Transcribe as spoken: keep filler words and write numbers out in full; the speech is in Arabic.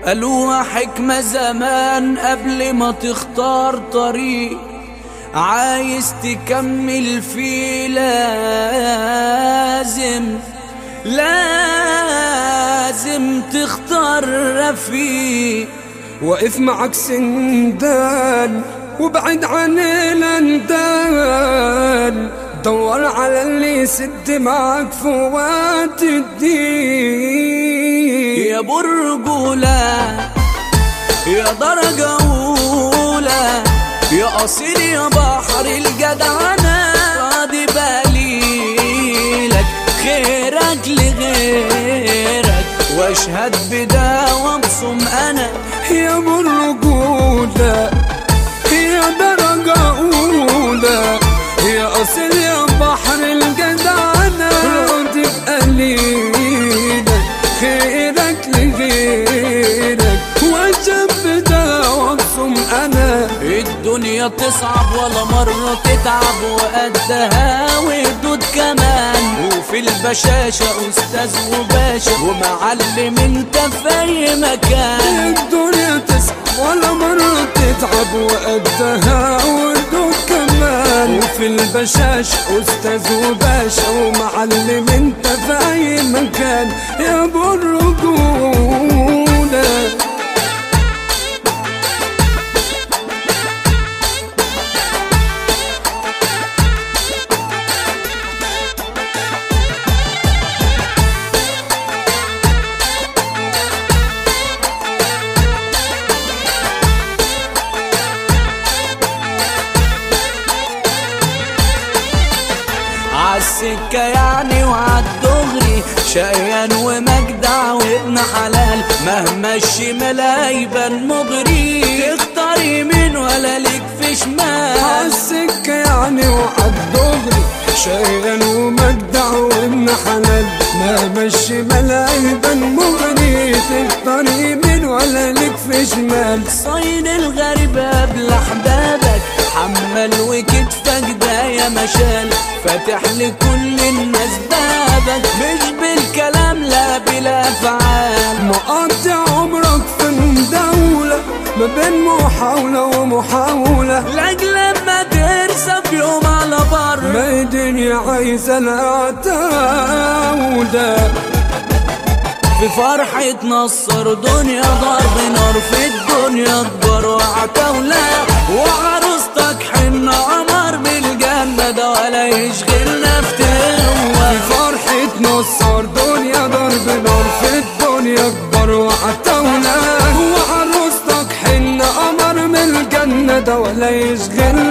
قالوها حكمة زمان قبل ما تختار طريق عايز تكمل فيه، لازم لازم تختار رفيق واقف معك سندان وبعد عن الاندال، دور على اللي يسد معك في وقت الضيق. يا برجولة يا درجة أولى يا أصيل يا بحر الجدعنة، راضي بقليلك خيرك لغيرك واشهد بدا وابصم أنا. يا برجولة يا درجة أولى يا أصيل يا بحر الجدعنة، راضي بقليلك خيرك لغيرك واشهد بدا وابصم أنا. الدنيا تصعب ولا مرة تتعب وقدها ودود كمان، وفي البشاشة أستاذ وباشا ومعلم انت في أي مكان. الدنيا تصعب ولا مرة تتعب وقدها ودود كمان، وفي البشاشة أستاذ وباشا ومعلم انت في أي مكان. يا برجولة عالسكة يعني وعالدغري، شقيان ومجدع وابن حلال، مهما الشمال هيبان مغري، تختار يمين ولا ليك في شمال. عالسكة يعني وعالدغري، شقيان ومجدع وابن حلال، مهما الشمال هيبان مغري، تختار يمين ولا ليك في شمال. صين الغريب قبل احبابك، حمل وكتفك ده يا مشال، فاتح لكل الناس بابك، مش بالكلام لا بالافعال. مقضي عمرك في دولة ما بين محاولة ومحاولة، لاجل لما ترسى في يوم على بر، ما الدنيا عايزة العتاولة. في فرحة نصر دنيا ضرب نار، في الدنيا كبر وعتاولة، وعروستك حنة قمر بالجنة ده ولا يشغلنا في تهوى. في فرحة نصر دنيا ضرب نار، في الدنيا كبر وعتاولة، وعروستك حنة قمر من الجنة ده ولا يشغلنا